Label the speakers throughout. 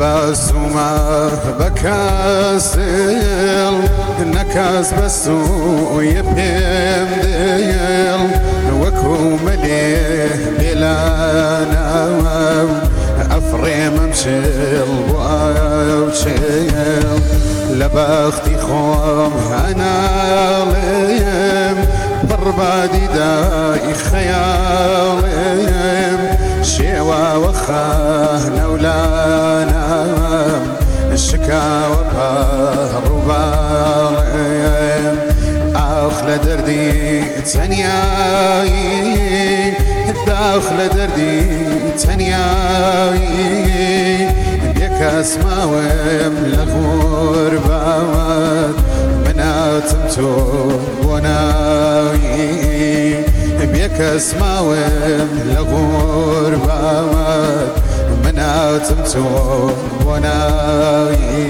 Speaker 1: تبسمه بكاسل نكاس بسو يبهم ديل وكو مليه بلانا أفريم مشيل وشيل لبختي خوم أنا ليم ضربادي داي خياليم شيوا وخاه نولانا الشكاوى بهرباليم أخلى دردي تنياي داخل دردي تنياي بيك اسماوم لغربات مناتمتو وناي بيك اسماوم لغربات مناتمتو وناي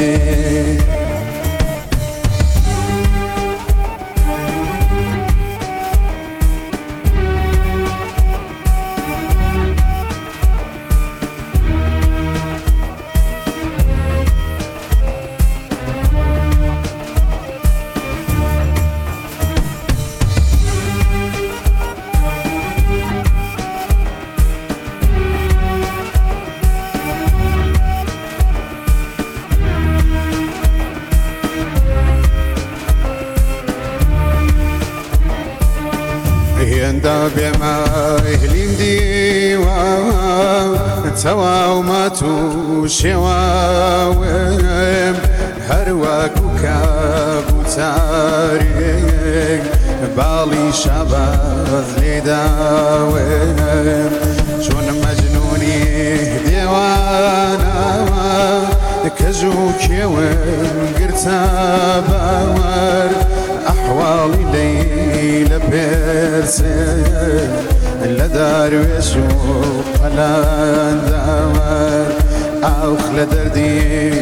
Speaker 1: يندا بما يهلين ديوا توا وماتو شواوم هرواكو كابو تاريك بالي شباز لداوم شون مجنوني ديوانا كزوكي وقرتا باور أحوالي ليلة بيرسل لدار ويشوف قلان دامر أوخل دردي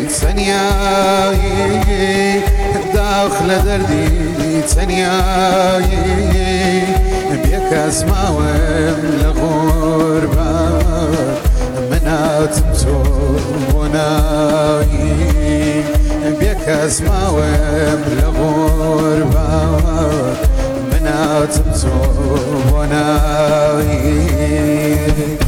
Speaker 1: تنياي داخل دردي تنياي بيك اسماوم لغربة مناتمتو وناي بيك اسماوم لغربة مناتمتو وناي